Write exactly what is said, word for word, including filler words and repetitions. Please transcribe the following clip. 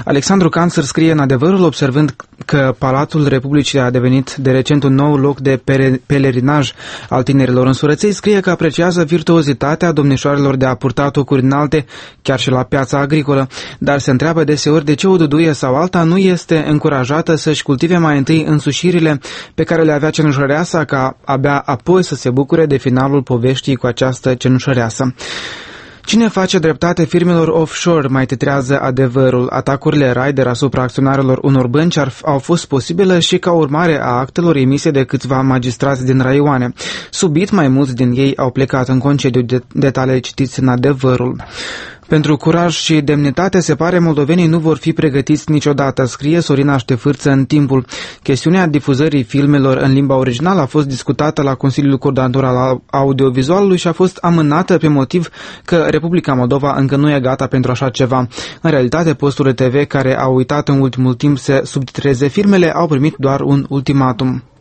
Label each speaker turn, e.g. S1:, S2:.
S1: Alexandru Canțăr scrie în Adevărul, observând că Palatul Republicii a devenit de recent un nou loc de pelerinaj al tinerilor însurăței, scrie că apreciază virtuozitatea domnișoarelor de a purta tocuri înalte, chiar și la piața agricolă, dar se întreabă deseori de ce o duduie sau alta nu este încurajată să-și cultive mai întâi însușirile pe care le avea cenușăreasa, ca abia apoi să se bucure de finalul poveștii cu această cenușăreasă. Cine face dreptate firmelor offshore, mai titrează Adevărul. Atacurile Raider asupra acționarilor unor bănci ar, au fost posibile și ca urmare a actelor emise de câțiva magistrați din raioane. Subit, mai mulți din ei au plecat în concediu. De detalii citiți în Adevărul. Pentru curaj și demnitate, se pare, moldovenii nu vor fi pregătiți niciodată, scrie Sorina Ștefârță în Timpul. Chestiunea difuzării filmelor în limba originală a fost discutată la Consiliul Coordonator al Audiovizualului și a fost amânată pe motiv că Republica Moldova încă nu e gata pentru așa ceva. În realitate, posturile T V care au uitat în ultimul timp să subtitreze filmele au primit doar un ultimatum.